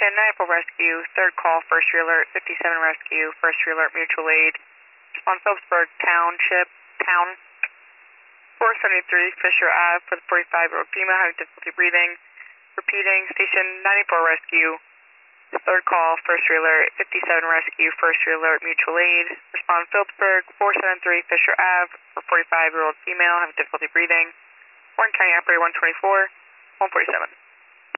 Station 94 Rescue, third call, first alert, 57 Rescue, first alert, mutual aid. On Phillipsburg Township, town, 473 Fisher Ave for the 45-year-old female having difficulty breathing. Repeating, Station 94 Rescue, third call, first alert, 57 Rescue, first alert, mutual aid. Respond Phillipsburg, 473 Fisher Ave for 45-year-old female having difficulty breathing. Warren County Operator 124, 147.